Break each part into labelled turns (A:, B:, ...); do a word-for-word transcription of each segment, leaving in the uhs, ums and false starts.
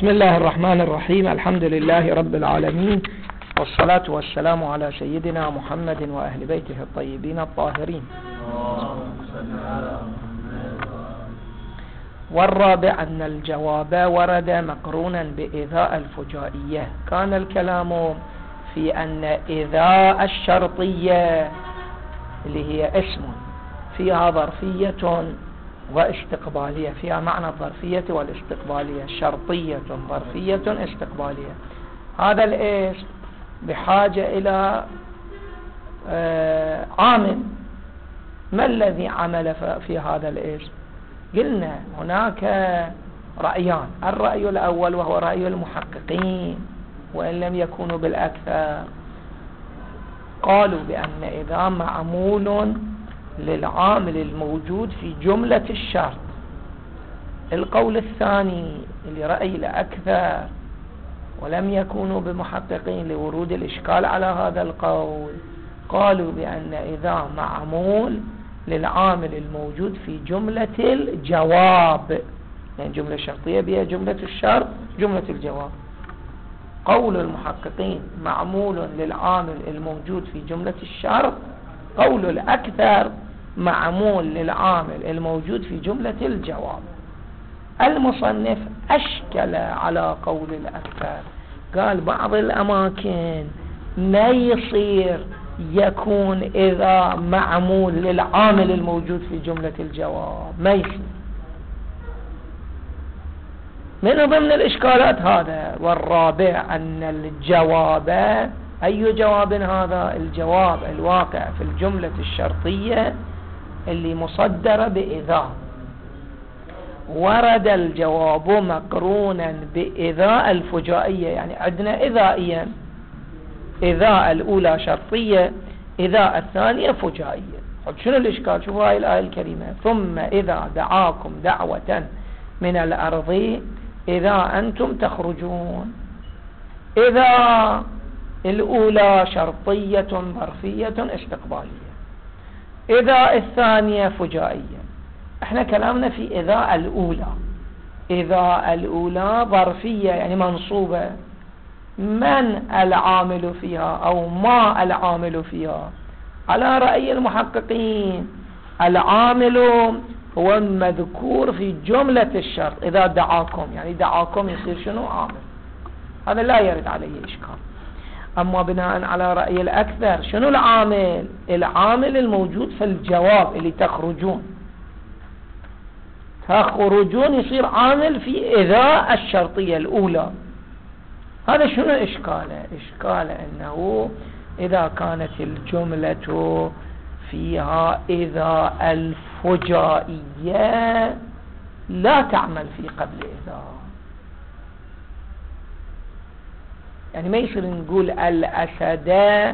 A: بسم الله الرحمن الرحيم. الحمد لله رب العالمين، والصلاة والسلام على سيدنا محمد وأهل بيته الطيبين الطاهرين. والرابع أن الجواب ورد مقرونا بإذاء الفجائية. كان الكلام في أن إذاء الشرطية اللي هي اسم فيها ظرفية واستقبالية، فيها معنى الظرفية والاستقبالية، شرطية ظرفية استقبالية. هذا الاسم بحاجة إلى عامل. ما الذي عمل في هذا الاسم؟ قلنا هناك رأيان. الرأي الأول وهو رأي المحققين، وإن لم يكونوا بالأكثر، قالوا بأن إذا معمول للعامل الموجود في جملة الشرط. القول الثاني اللي رأي الأكثر ولم يكونوا بمحققين لورود الإشكال على هذا القول، قالوا بأن إذا معمول للعامل الموجود في جملة الجواب، يعني جملة شرطية بها جملة الشرط جملة الجواب. قول المحققين معمول للعامل الموجود في جملة الشرط، قول الأكثر معمول للعامل الموجود في جملة الجواب. المصنف أشكل على قول الأكثر، قال بعض الأماكن ما يصير يكون إذا معمول للعامل الموجود في جملة الجواب، ما يصير. من ضمن الإشكالات هذا. والرابع أن الجواب، أي جواب هذا؟ الجواب الواقع في الجملة الشرطية اللي مصدرة بإذا. ورد الجواب مقرونا بإذاء الفجائية، يعني عندنا إذائيا، إذاء الأولى شرطية، إذاء الثانية فجائية. شنو الإشكال؟ شوفوا هاي الآية الكريمة: ثم إذا دعاكم دعوة من الأرض إذا أنتم تخرجون. إذا الأولى شرطية ظرفية استقبالية، إذا الثانية فجائية. احنا كلامنا في إذا الأولى. إذا الأولى ظرفية يعني منصوبة. من العامل فيها أو ما العامل فيها؟ على رأي المحققين العامل هو المذكور في جملة الشرط. إذا دعاكم يعني دعاكم يصير شنو؟ عامل. هذا لا يرد عليه إشكال. أما بناء على رأي الأكثر شنو العامل؟ العامل الموجود في الجواب اللي تخرجون. تخرجون يصير عامل في إذا الشرطية الأولى. هذا شنو إشكاله؟ إشكاله أنه إذا كانت الجملة فيها إذا الفجائية لا تعمل في قبل إذا. يعني ما يصير نقول الأسد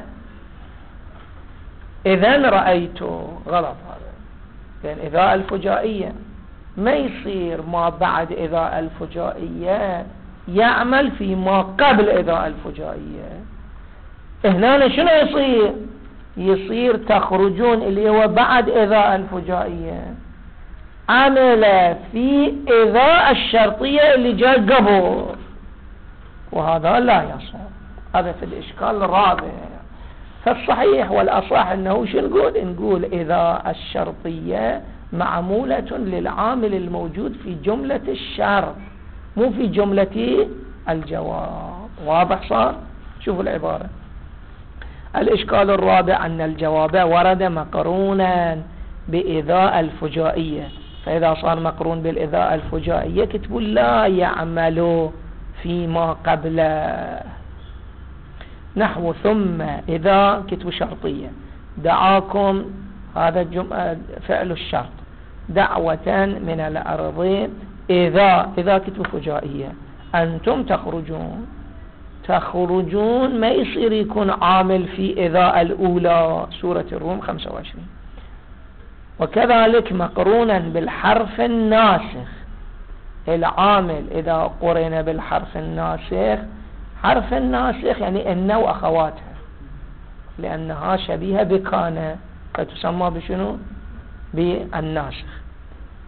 A: إذن رأيته، غلط هذا، لأن إذا الفجائية ما يصير ما بعد إذا الفجائية يعمل في ما قبل إذا الفجائية. هنا شنو يصير؟ يصير تخرجون اللي هو بعد إذا الفجائية عمل في إذا الشرطية اللي جاء قبل، وهذا لا يصح. هذا في الإشكال الرابع. فالصحيح والأصح أنه شو نقول؟ نقول إذا الشرطية معمولة للعامل الموجود في جملة الشرط، مو في جملة الجواب. واضح صار؟ شوفوا العبارة. الإشكال الرابع أن الجواب ورد مقرونا بإذاء الفجائية. فإذا صار مقرون بالإذاء الفجائية كتبوا لا يعمل فيما قبله. نحو ثم إذا كتبوا شرطية، دعاكم هذا فعل الشرط، دعوة من الأرض إذا إذا كتبوا فجائية، أنتم تخرجون. تخرجون ما يصير يكون عامل في إذا الأولى، سورة الروم خمسة وعشرين. وكذلك مقرونا بالحرف الناسخ. العامل إذا قرن بالحرف الناسخ، حرف الناسخ يعني إن وأخواتها، لأنها شبيهة بكان فتسمى بشنو؟ بالناسخ.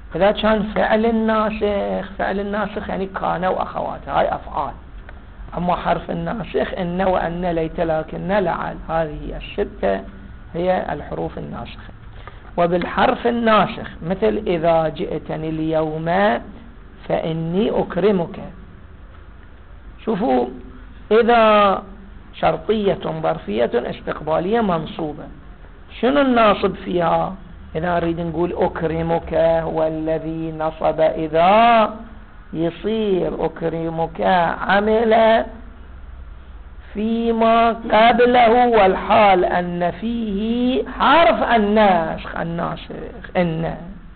A: إذا كان فعل الناسخ، فعل الناسخ يعني كان وأخواتها، هاي أفعال. أما حرف الناسخ إن وأن ليت لكن لعل، هذه الستة هي الحروف الناسخة. وبالحرف الناسخ مثل إذا جئتني اليوم فإني أكرمك. شوفوا، إذا شرطية ظرفية استقبالية منصوبة، شنو الناصب فيها؟ إذا نريد نقول أكرمك هو الذي نصب إذا، يصير أكرمك عمل فيما قبله والحال أن فيه حرف الناسخ الناسخ إن.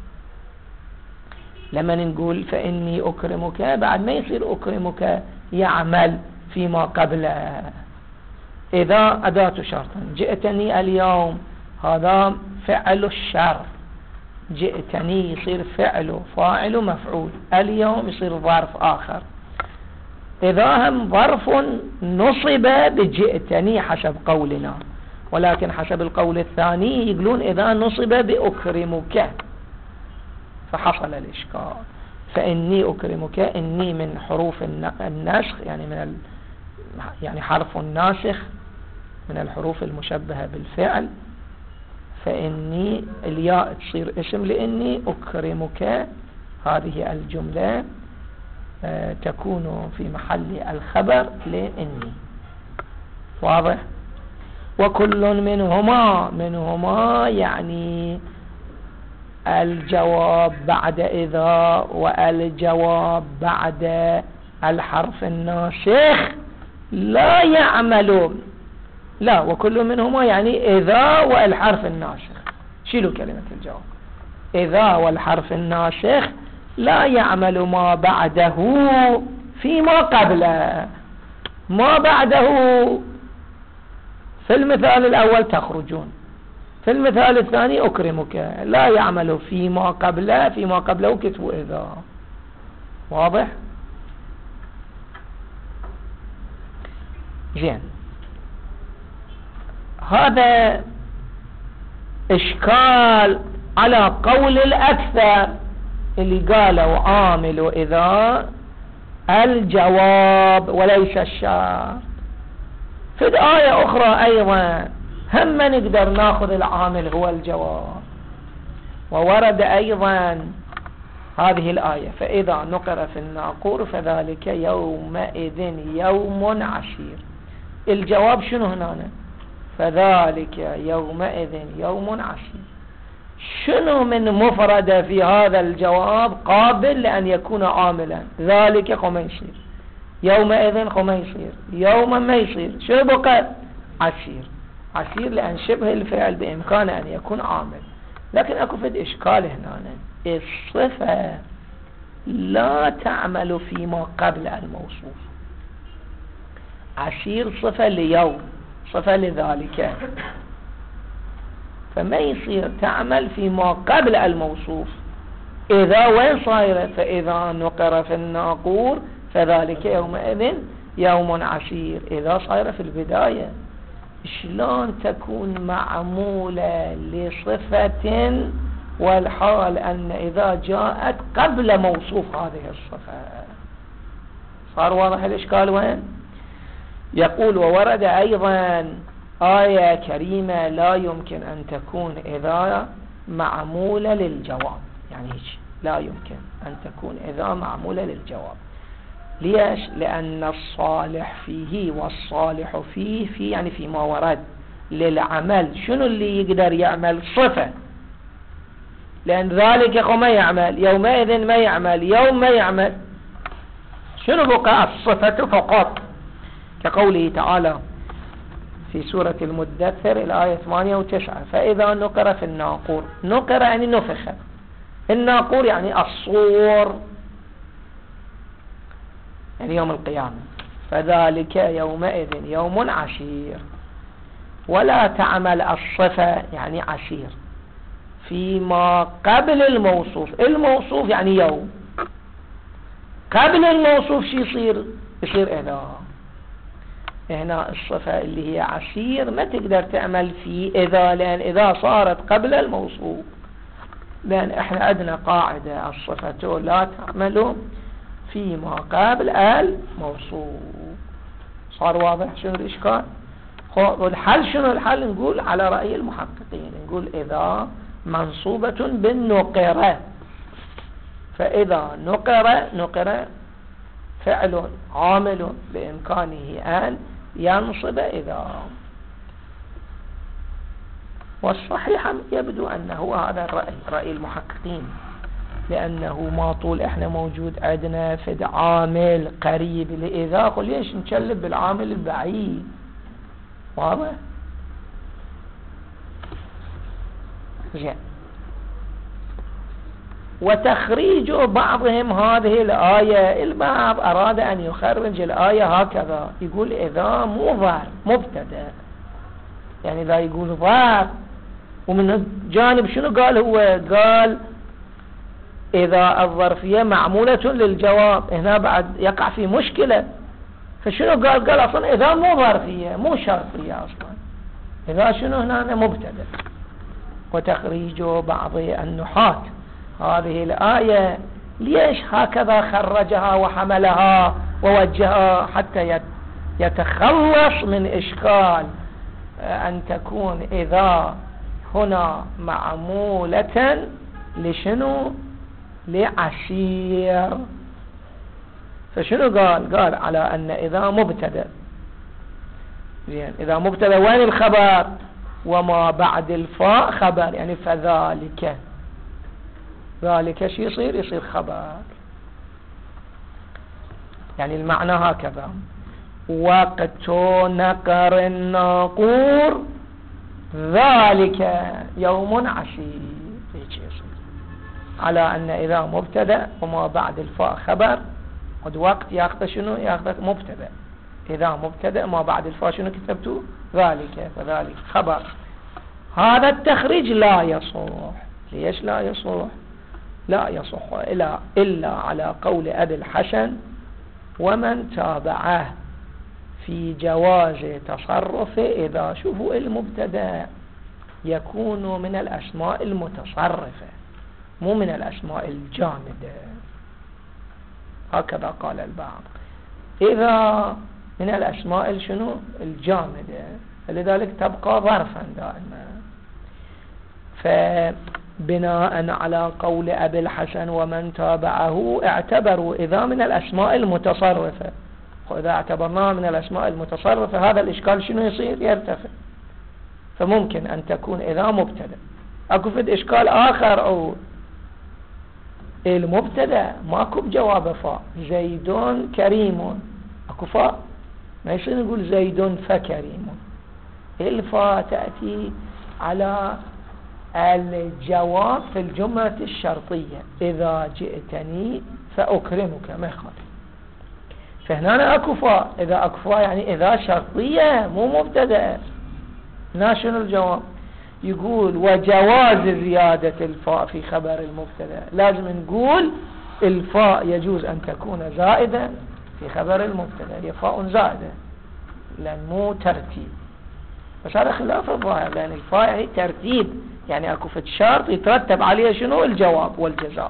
A: لما نقول فإني أكرمك بعد ما يصير أكرمك يعمل فيما قبله. إذا أداة شرط، جئتني اليوم هذا فعل الشر، جئتني يصير فعل فاعل مفعول، اليوم يصير ظرف آخر. إذا هم ظرف نصب بجئتني حسب قولنا، ولكن حسب القول الثاني يقولون إذا نصب بأكرمك فحصل الإشكال. فإني أكرمك، إني من حروف النسخ، يعني من ال... يعني حرف الناسخ من الحروف المشبهة بالفعل. فإني الياء تصير اسم لإني، أكرمك هذه الجملة آه تكون في محل الخبر لإني. واضح؟ وكل منهما، منهما يعني الجواب بعد إذا والجواب بعد الحرف الناسخ لا يعمل. لا، وكل منهما يعني إذا والحرف الناسخ، شيلوا كلمة الجواب. إذا والحرف الناسخ لا يعمل ما بعده فيما قبله. ما بعده في المثال الأول تخرجون، في المثال الثاني أكرمك، لا يعمل فيما قبله، فيما قبله كتب إذا. واضح؟ زين. هذا إشكال على قول الأكثر اللي قالوا عامل إذا الجواب وليس الشرط. في الآية أخرى أيضا هم نقدر ناخذ العامل هو الجواب. وورد أيضا هذه الآية فإذا نقر في الناقور فذلك يومئذ يوم عسير. الجواب شنو هنا؟ فذلك يومئذ يوم عسير. شنو من مفردة في هذا الجواب قابل لأن يكون عاملا؟ ذلك قم يصير، يومئذ قم يصير، يوما ما يصير، شو بقى؟ عسير. عسير لأن شبه الفعل بإمكانه أن يكون عامل. لكن أكو فد إشكال هنا، الصفة لا تعمل فيما قبل الموصوف. عسير صفة ليوم، صفة لذلك، فما يصير تعمل فيما قبل الموصوف. إذا وين صايرة؟ فإذا نقر في الناقور فذلك يومئذ يوم عسير. إذا صايرة في البداية، شلون تكون معمولة لصفة والحال أن إذا جاءت قبل موصوف هذه الصفة؟ صار واضح الإشكال وين؟ يقول وورد أيضا آية كريمة لا يمكن أن تكون إذا معمولة للجواب، يعني هيك لا يمكن أن تكون إذا معمولة للجواب. ليش؟ لأن الصالح فيه والصالح فيه في يعني فيما ورد للعمل. شنو اللي يقدر يعمل؟ صفة، لأن ذلك ما يعمل، يومئذ ما يعمل، يوم ما يعمل. شنو بقى؟ الصفة فقط، كقوله تعالى في سورة المدثر الآية ثمانية وتسعة فإذا نقر في الناقور. نقر يعني نفخ، الناقور يعني الصور، يعني يوم القيامة. فذلك يومئذ يوم عسير. ولا تعمل الصفة يعني عسير فيما قبل الموصوف. الموصوف يعني يوم، قبل الموصوف شي يصير؟ يصير إذا. هنا الصفة اللي هي عسير ما تقدر تعمل في إذا، لأن إذا صارت قبل الموصوف. لأن احنا عندنا قاعدة الصفة لا تعمل فيما قبل الموصوف. صار واضح شنو الإشكال؟ والحل شنو الحل؟ نقول على رأي المحققين، نقول إذا منصوبة بالنقرة، فإذا نقر نقر فعل عامل بإمكانه أن ينصب إذا. والصحيح يبدو أنه هذا الرأي، رأي المحققين، لأنه ما طول إحنا موجود عندنا فد عامل قريب لإذا، ليش نشلب بالعامل البعيد؟ واضح؟ زين. وتخريج بعضهم هذه الآية، البعض أراد أن يخرج الآية هكذا، يقول إذا مو ظرف مبتدأ، يعني إذا يقول ظرف، ومن جانب شنو قال هو؟ قال إذا الظرفية معمولة للجواب، هنا بعد يقع في مشكلة. فشنو قال؟ قال أصلا إذا مو ظرفية مو شرطية أصلا، إذا شنو هنا مبتدأ. وتخريج بعض النحاة هذه الآية، ليش هكذا خرجها وحملها ووجهها؟ حتى يتخلص من إشكال أن تكون إذا هنا معمولة لشنو؟ لعشير. فشنو قال؟ قال على أن إذا مبتدأ، زين، إذا مبتدأ وين الخبر؟ وما بعد الفاء خبر، يعني فذلك، ذلك شي يصير؟ يصير خبر. يعني المعنى هكذا: وقت نقر الناقور ذلك يوم عشير، على أن إذا مبتدأ وما بعد الفاء خبر، قد وقت ياخذ شنو؟ ياخذ مبتدأ، إذا مبتدأ ما بعد الفاء شنو كتبتوا؟ ذلك، فذلك خبر. هذا التخريج لا يصح. ليش لا يصح؟ لا يصح إلا, إلا على قول أبي الحسن ومن تابعه في جواز تصرف إذا. شوفوا، المبتدأ يكون من الأسماء المتصرفة مو من الأسماء الجامدة، هكذا قال البعض. إذا من الأسماء شنو؟ الجامدة، لذلك تبقى ظرفا دائما. فبناء على قول أبي الحسن ومن تابعه اعتبروا إذا من الأسماء المتصرفة، وإذا اعتبرناها من الأسماء المتصرفة هذا الإشكال شنو يصير؟ يرتفع. فممكن أن تكون إذا مبتدأ. أكو فد إشكال آخر، أو المبتدأ ماكو بجواب فاء، زيد كريم، أكو فاء، ما يصير نقول زيد فكريم. الفاء تأتي على الجواب في الجملة الشرطية، إذا جئتني فأكرمك، ما يخالف. فهنا أكو فاء، إذا أكو فاء يعني إذا شرطية مو مبتدأ. هنا شنو الجواب؟ يقول وجواز زيادة الفاء في خبر المبتدأ، لازم نقول الفاء يجوز أن تكون زائدة في خبر المبتدأ، هي فاء زائدة لأن مو ترتيب. بس هذا خلاف الظاهر، لأن الفاء هي ترتيب، يعني أكو في الشرط يترتب عليه شنو؟ الجواب والجزاء.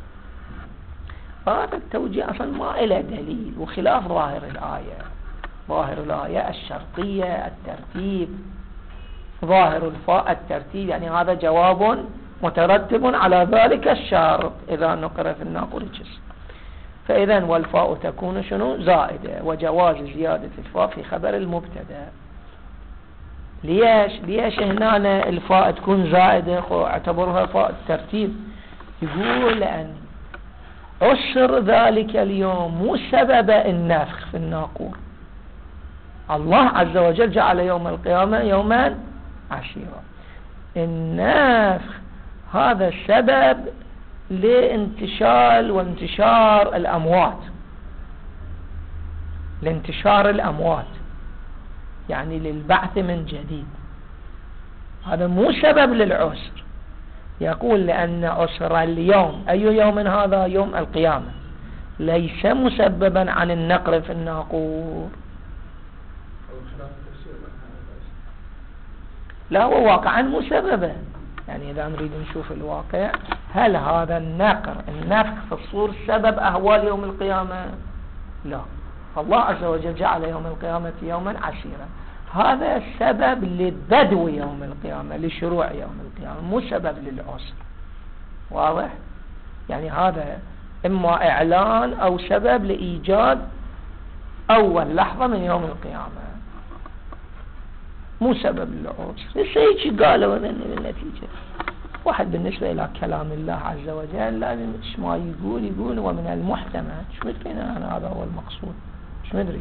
A: هذا التوجيه أصلا ما إلى دليل، وخلاف ظاهر الآية. ظاهر الآية الشرطية الترتيب، ظاهر الفاء الترتيب، يعني هذا جواب مترتب على ذلك الشرط إذا نقر في الناقور الجسم. فإذا والفاء تكون شنو؟ زائدة، وجواز زيادة الفاء في خبر المبتدأ. ليش؟ ليش هنا الفاء تكون زائدة؟ اعتبرها فاء الترتيب. يقول لأن عسر ذلك اليوم مو سبب النفخ في الناقور، الله عز وجل جعل يوم القيامة يوما عشيرا. النفخ هذا السبب لانتشال وانتشار الأموات، لانتشار الأموات يعني للبعث من جديد. هذا مو سبب للعسر. يقول لأن عسر اليوم، أي يوم هذا؟ يوم القيامة، ليس مسببا عن النقر في الناقور. لا، هو واقعا مسببا، يعني إذا نريد نشوف الواقع، هل هذا النقر النفخ في الصور سبب أهوال يوم القيامة؟ لا، الله عز وجل جعل يوم القيامة يوما عسيرا، هذا سبب للبدو يوم القيامة، لشروع يوم القيامة، مو سبب للعسر. واضح؟ يعني هذا إما إعلان أو سبب لإيجاد أول لحظة من يوم القيامة، مو سبب للعسر. الشيء قالوا من النتيجة. واحد بالنسبة إلى كلام الله عز وجل لازم إيش ما يقول يقول ومن المحتمل، شو مدرينا أنا هذا هو المقصود، شو مدري،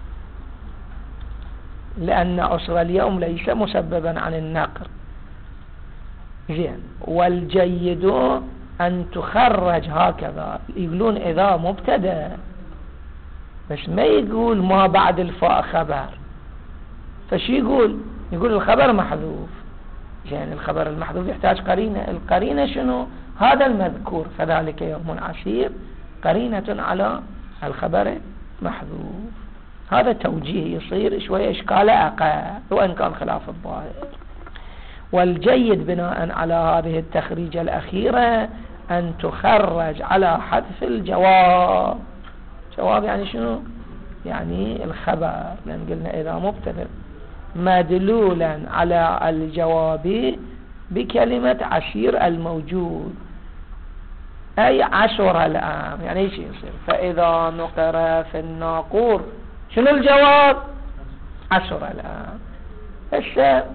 A: لأن عسر اليوم ليس مسببا عن النقر. زين، والجيد أن تخرج هكذا، يقولون إذا مبتدأ بس ما يقول ما بعد الفاء خبر، فشي يقول يقول الخبر محذوف. زين، الخبر المحذوف يحتاج قرينة، القرينة شنو؟ هذا المذكور فذلك يوم عسير قرينة على الخبر محذوف. هذا توجيه يصير شوية إشكال أقل وإن كان خلاف الظاهر. والجيد بناء على هذه التخريجة الأخيرة أن تخرج على حذف الجواب. جواب يعني شنو؟ يعني الخبر، لأن قلنا إذا مبتدأ مدلولا على الجواب بكلمة عشير الموجود، أي عشر الآن، يعني ايش يصير؟ فإذا نقر في الناقور شنو الجواب؟ عشر الآن. هسه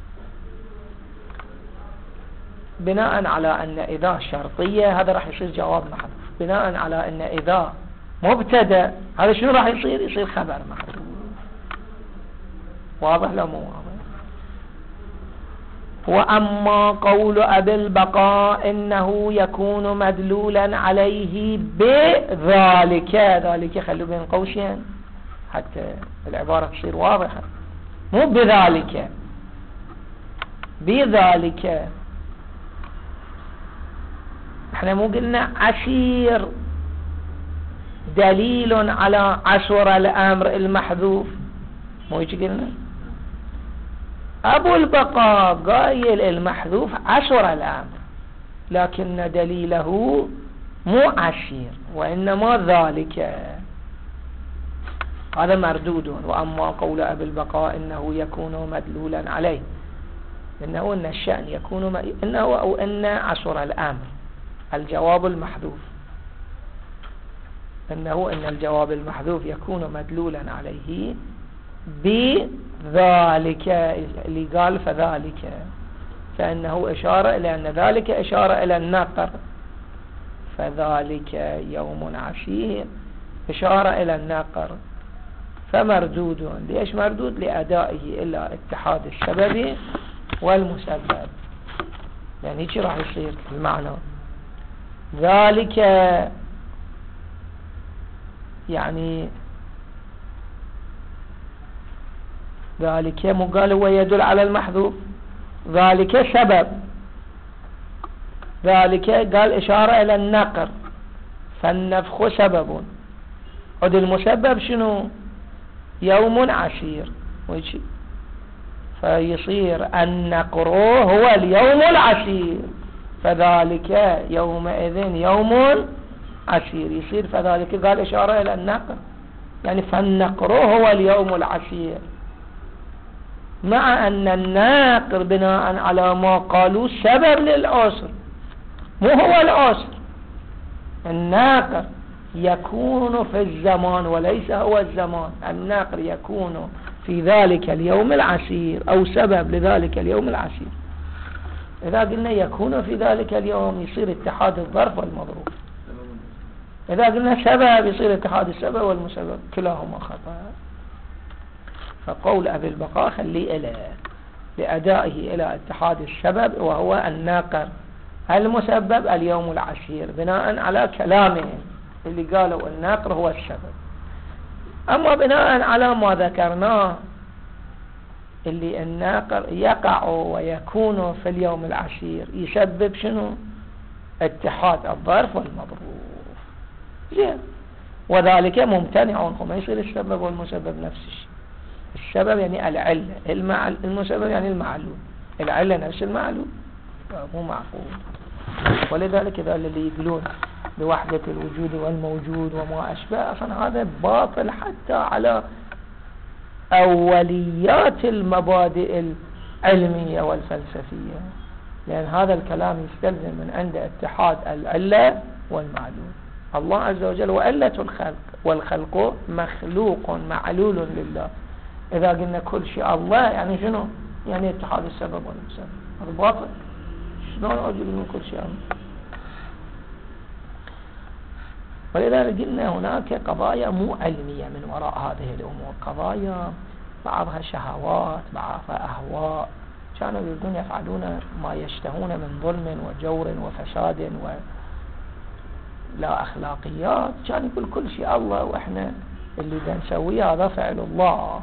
A: بناء على أن إذا شرطية هذا راح يصير جواب محذوف، بناء على أن إذا مبتدأ هذا شنو راح يصير؟ يصير خبر محذوف. واضح لا مو واضح؟ وأما قول أبي البقاء إنه يكون مدلولا عليه بذلك، ذلك خلوا بين قوسين حتى العبارة تصير واضحة، مو بذلك، بذلك. احنا مو قلنا عشير دليل على عشر الأمر المحذوف، مو هيك قلنا؟ أبو البقاء قايل المحذوف عشر الأمر، لكن دليله مو عشير وإنما ذلك، هذا مردود. وأما قول أبي البقاء إنه يكون مدلولا عليه، إنه إن الشأن يكون م... إنه أو إن عشر الأمر الجواب المحذوف، إنه إن الجواب المحذوف يكون مدلولا عليه بذلك، اللي قال فذلك، فإنه إشارة إلى أن ذلك إشارة إلى النقر، فذلك يوم عشير إشارة إلى النقر، فمردود. ليش مردود؟ لأدائه إلى اتحاد السبب والمسبب. يعني هيك راح يصير المعنى ذلك، يعني ذلك مو قال هو يدل على المحذوف، ذلك سبب، ذلك قال إشارة إلى النقر، فالنفخ سبب، عد المسبب شنو؟ يوم عشير، ويشي فيصير النقر هو اليوم العشير، فذلك يومئذ يوم عشير، يصير فذلك قال إشارة إلى النقر، يعني فالنقر هو اليوم العشير، مع أن النقر بناء على ما قالوا سبب للعسر، مو هو العسر. النقر يكون في الزمان وليس هو الزمان، النقر يكون في ذلك اليوم العسير أو سبب لذلك اليوم العسير. إذا قلنا يكون في ذلك اليوم يصير اتحاد الظرف والمظروف، إذا قلنا سبب يصير اتحاد السبب والمسبب، كلاهما خطأ. فقول أبي البقاء خليه إلى لأدائه إلى اتحاد السبب وهو الناقر، المسبب اليوم العشير، بناء على كلامهم اللي قالوا الناقر هو السبب. أما بناء على ما ذكرناه اللي الناقر يقع ويكون في اليوم العشير يسبب شنو؟ اتحاد الظرف والمظروف. زين، وذلك ممتنع، ما يصير السبب والمسبب نفس الشيء. السبب يعني العلة، المعل... المسبب يعني المعلول، العلة نفس المعلول. مو معقول. ولذلك إذا اللي يقولون بوحدة الوجود والموجود وما أشبه، أصلا هذا باطل حتى على أوليات المبادئ العلمية والفلسفية، لأن هذا الكلام يستلزم من عند اتحاد العلة والمعلول. الله عز وجل وعلة الخلق، والخلق مخلوق معلول لله. إذا قلنا كل شيء الله يعني شنو؟ يعني اتحاد السبب والمسبب، هذا باطل. شلون أجل من كل شيء الله؟ ولذلك قلنا هناك قضايا مو علمية من وراء هذه الأمور، قضايا بعضها شهوات، بعضها أهواء. كانوا يريدون يفعلون ما يشتهون من ظلم وجور وفساد ولا أخلاقيات، كان يقول كل شيء الله، وإحنا اللي بنسويه هذا فعل الله.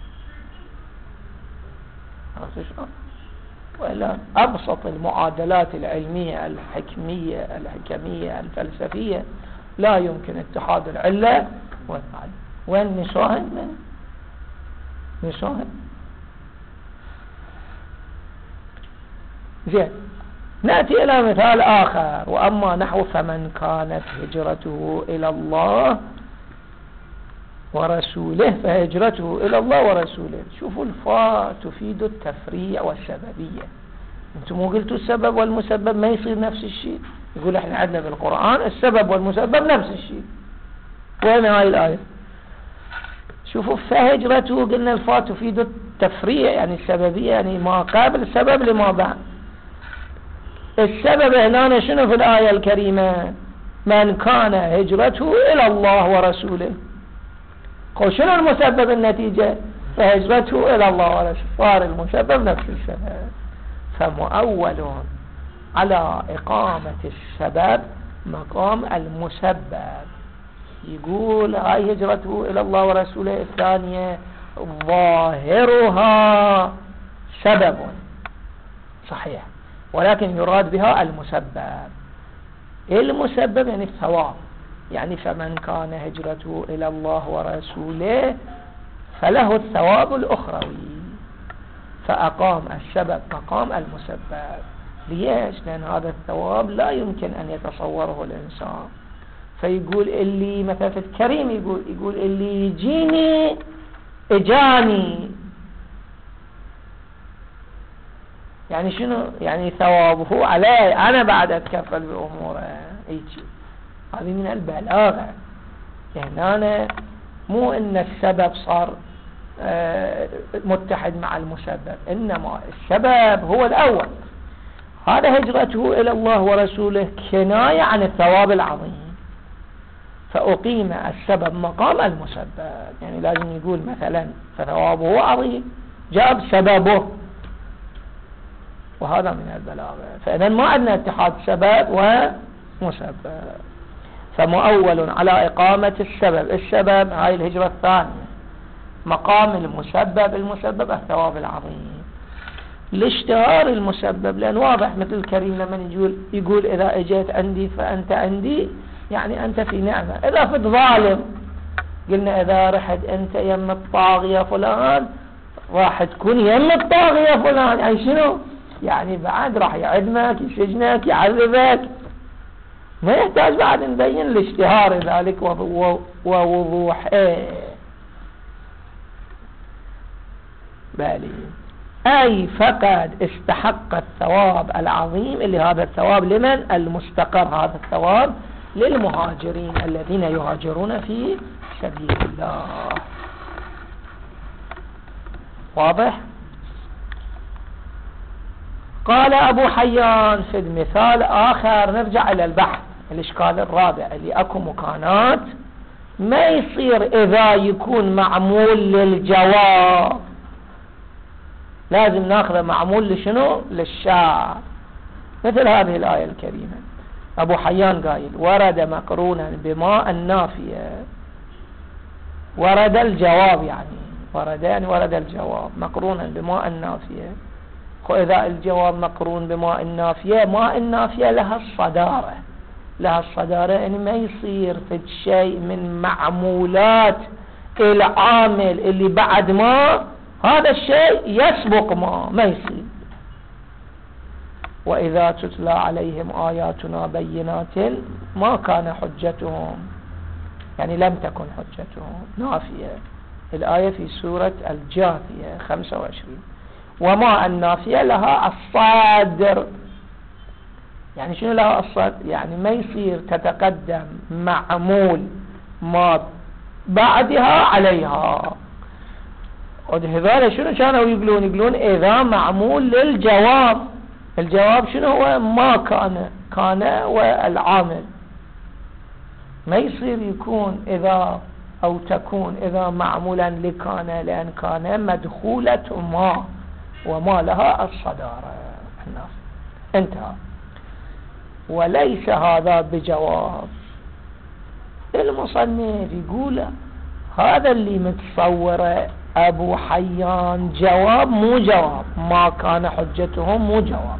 A: وإلا أبسط المعادلات العلمية الحكمية الحكمية الفلسفية لا يمكن اتحاد العلة والمعلول. وين نشاهد من نشاهد زين. نأتي إلى مثال آخر: وأما نحو فمن كانت هجرته إلى الله ورسوله فهجرته إلى الله ورسوله. شوفوا الفاء تفيد التفريع والسببية. انتم مو قلتوا السبب والمسبب ما يصير نفس الشيء؟ يقول احنا عندنا بالقرآن السبب والمسبب نفس الشيء. وين هاي الآية؟ شوفوا فهجرته، قلنا الفاء تفيد التفريع يعني السببية، يعني ما قبل السبب لما بعد. السبب هنا شنو في الآية الكريمة؟ من كان هجرته إلى الله ورسوله. قل شنو المسبب النتيجة؟ فهجرته إلى الله ورسوله، صار المسبب نفس السبب. فمؤول على إقامة السبب مقام المسبب. يقول هاي هجرته إلى الله ورسوله الثانية ظاهرها سبب صحيح، ولكن يراد بها المسبب. المسبب يعني الثواب، يعني فمن كان هجرته إلى الله ورسوله فله الثواب الأخروي، فأقام السبب مقام المسبب. ليش؟ لأن هذا الثواب لا يمكن أن يتصوره الإنسان. فيقول اللي مثلا في الكريم يقول يقول اللي يجيني اجاني، يعني شنو؟ يعني ثوابه علي أنا بعد أتكفل بأموره. يجي هذه من البلاغة. يعني أنا مو إن السبب صار متحد مع المسبب، إنما السبب هو الأول. هذا هجرته إلى الله ورسوله كناية عن الثواب العظيم، فأقيم السبب مقام المسبب. يعني لازم يقول مثلا فثوابه عظيم جاب سببه، وهذا من البلاغة. فإذا ما عندنا اتحاد سبب ومسبب. فمؤول على إقامة السبب، السبب هاي الهجرة الثانية، مقام المسبب، المسبب الثواب العظيم. لاشتهار المسبب، لأن واضح مثل الكريم لما يقول يقول إذا اجيت عندي فأنت عندي، يعني أنت في نعمة. إذا في ظالم قلنا إذا رحت أنت يم الطاغية فلان راح تكون يم الطاغية فلان، يعني شنو؟ يعني بعد راح يعدمك يسجنك يعذبك. ما يحتاج بعد نبين الاشتهار ذلك ووضوحه. بالي أي فقد استحق الثواب العظيم، اللي هذا الثواب لمن؟ المستقر. هذا الثواب للمهاجرين الذين يهاجرون في سبيل الله. واضح؟ قال أبو حيان في المثال آخر، نرجع إلى البحث الإشكال الرابع اللي أكو مكانات ما يصير إذا يكون معمول للجواب، لازم ناخذ معمول لشنو؟ للشاء. مثل هذه الآية الكريمة أبو حيان قايل ورد مقرونا بما النافية، ورد الجواب يعني ورد يعني ورد الجواب مقرونا بما النافية. وإذا الجواب مقرون بما النافية، ما النافية لها الصدارة، لها الصدارة يعني ما يصير في شيء من معمولات العامل اللي بعد ما هذا الشيء يسبق ما ما يصير. وإذا تتلى عليهم آياتنا بينات ما كان حجتهم، يعني لم تكن حجتهم نافية. الآية في سورة الجاثية خمسة وعشرين. وما النافية لها الصادر، يعني شنو لها الصادر؟ يعني ما يصير تتقدم معمول ما بعدها عليها. وهذول شنو كانوا يقولون؟ يقولون إذا معمول للجواب. الجواب شنو هو؟ ما كان، كان والعامل. ما يصير يكون إذا أو تكون إذا معمولا لكان، لأن كان مدخولة ما، وما لها الصدارة. انتهى. وليس هذا بجواب. المصنف يقول هذا اللي متصوره أبو حيان جواب مو جواب، ما كان حجتهم مو جواب.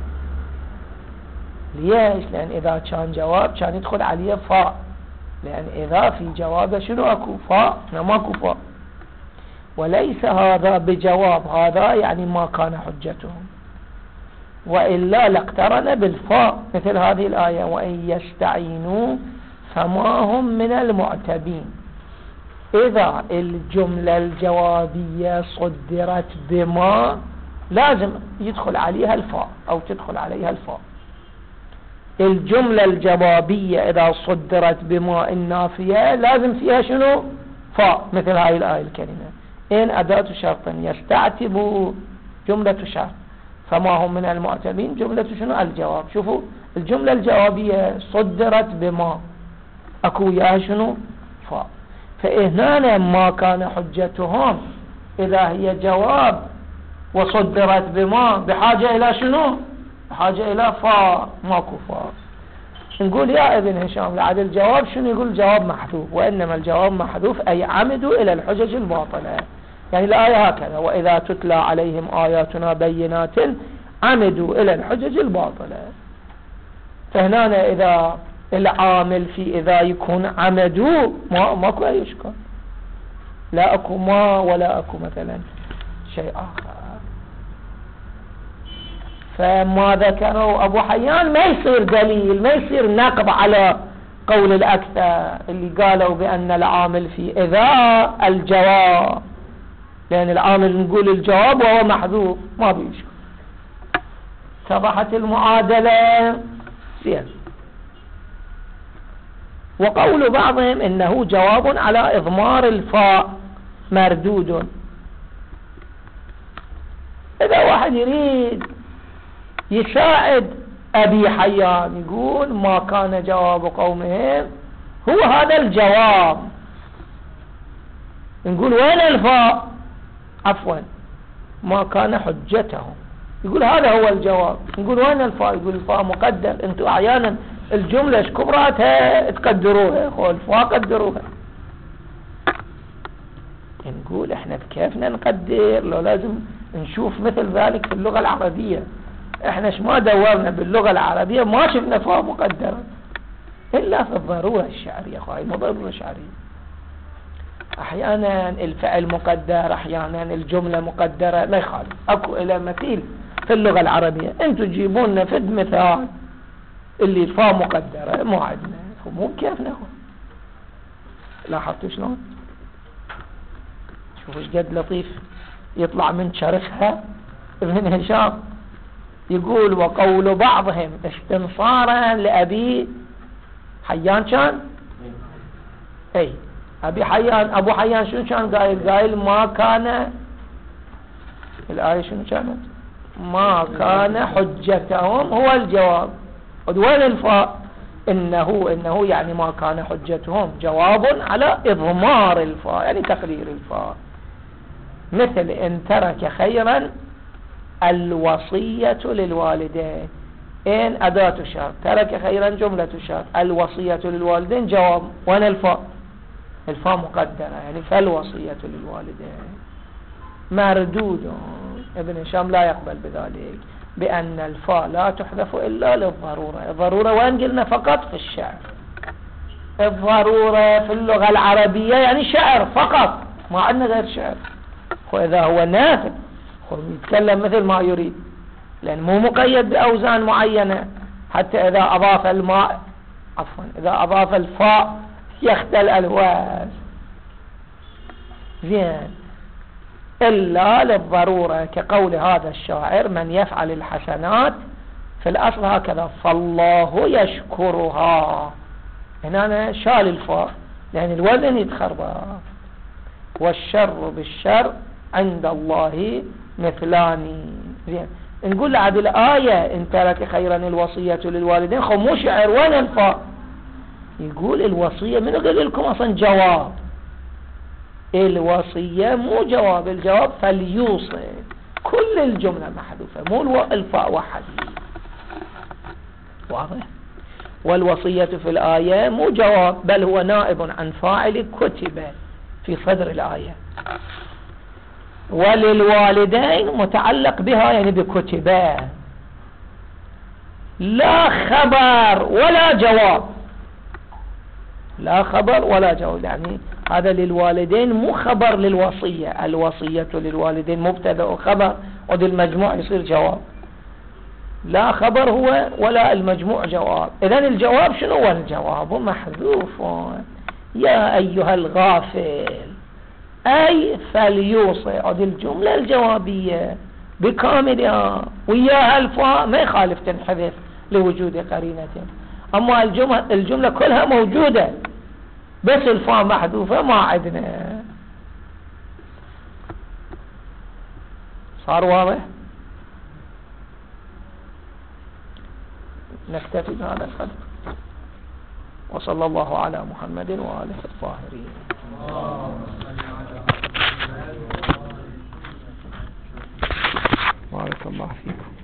A: ليش؟ لأن إذا كان جواب كان يدخل عليه فاء، لأن إذا في جوابه شنو أكو؟ فاء، ماكو فاء. وليس هذا بجواب، هذا يعني ما كان حجتهم، وإلا لاقترن بالفاء مثل هذه الآية وإن يستعينوا فما هم من المعتبين. إذا الجملة الجوابية صدرت بما لازم يدخل عليها الفاء أو تدخل عليها الفاء. الجملة الجوابية إذا صدرت بما النافية لازم فيها شنو؟ فاء، مثل هاي الآية الكريمة إن أداة شرط يستعتبوا جملة شرط فما هم من المعتبين جملة شنو؟ الجواب. شوفوا الجملة الجوابية صدرت بما أكو يا شنو؟ فاء. فإهنا ما كان حجتهم إذا هي جواب وصدرت بما بحاجة إلى شنو؟ بحاجة إلى فاء، ماكو فاء. نقول يا ابن هشام لعد الجواب شنو؟ يقول الجواب محذوف، وإنما الجواب محذوف أي عمدوا إلى الحجج الباطلة. يعني الآية هكذا وإذا تتلى عليهم آياتنا بينات عمدوا إلى الحجج الباطلة. فهنا إذا العامل في إذا يكون عمدوا ما ماكو أي إشكال، لا أكو ما ولا أكو مثلا شيء آخر. فما ذكره أبو حيان ما يصير دليل، ما يصير نقض على قول الأكثر اللي قالوا بأن العامل في إذا الجواب، لأن العامل نقول الجواب وهو محذوف ما بيشكل. اتضحت المعادلة زين. وقول بعضهم إنه جواب على إضمار الفاء مردود. إذا واحد يريد يساعد أبي حيان يقول ما كان جواب قومهم هو هذا الجواب، نقول وين الفاء؟ عفوا ما كان حجتهم، يقول هذا هو الجواب. نقول وين الفاء؟ يقول الفاء مقدر. انتم احيانا الجملة كبراتها تقدروها، خو الفاء قدروها. نقول احنا بكيفنا نقدر، لو لازم نشوف مثل ذلك في اللغة العربية. احنا شما دورنا باللغة العربية ما شفنا فاء مقدرة الا في الضرورة الشعرية. خواهي مو ضرورة شعرية، احيانا الفعل مقدر، احيانا الجملة مقدرة، ما يخالف. اكو الى مثيل في اللغة العربية. انتو تجيبون لنا فد مثال اللي فاء مقدرة مو عندنا، مو بكيفنا. هو لاحظتوا شلون؟ شوفوا ايش قد لطيف يطلع من شرفها ابن هشام. يقول وقول بعضهم استنصارا لأبي حيان كان اي أبي حيان أبو حيان شنو كان قايل؟ قايل ما كان، الآية شنو كانت؟ ما كان حجتهم هو الجواب. وين الفاء؟ إنه إنه يعني ما كان حجتهم جواب على إضمار الفاء، يعني تقرير الفاء. مثل إن ترك خيرا الوصية للوالدين، إن أداة شرط، ترك خيرا جملة شرط، الوصية للوالدين جواب. وين الفاء؟ الفاء مقدرة، يعني فالوصية للوالدين مردود. ابن هشام لا يقبل بذلك، بأن الفاء لا تحذف إلا للضرورة. الضرورة وين قلنا؟ فقط في الشعر. الضرورة في اللغة العربية يعني شعر فقط، ما عندنا غير شعر. وإذا هو نافذ يتكلم مثل ما يريد، لأن مو مقيد بأوزان معينة. حتى إذا أضاف الماء عفوا إذا أضاف الفاء يختل الوزن. زين، إلا للضرورة، كقول هذا الشاعر: من يفعل الحسنات، في الأصل هكذا: فالله يشكرها. هنا أنا شال الفاء لأن الوزن يتخربط. والشر بالشر عند الله مثلاني. زين، نقول عاد الآية: إن ترك خيرا الوصية للوالدين. خو مو شعر، وين الفاء؟ يقول الوصية، من قال لكم أصلا جواب؟ الوصية مو جواب، الجواب فليوصي. كل الجملة محذوفة، مو الفاء وحدي. واضح؟ والوصية في الآية مو جواب، بل هو نائب عن فاعل كتب في صدر الآية. وللوالدين متعلق بها يعني بكتبه، لا خبر ولا جواب. لا خبر ولا جواب، يعني هذا للوالدين مو خبر للوصية. الوصية للوالدين مبتدأ وخبر، وذي المجموع يصير جواب. لا خبر هو ولا المجموع جواب. إذن الجواب شنو هو؟ الجواب محذوف. يا أيها الغافل، أي فليوصي. هذه الجملة الجوابية بكاملها، وياها الفاء ما يخالف تنحذف لوجود قرينة. أما الجملة, الجملة كلها موجودة، بس الفاء محذوفة ما عندنا. صار واضح؟ نكتفي بهذا القدر. وصلى الله على محمد وآله الطاهرين. بارك الله فيكم.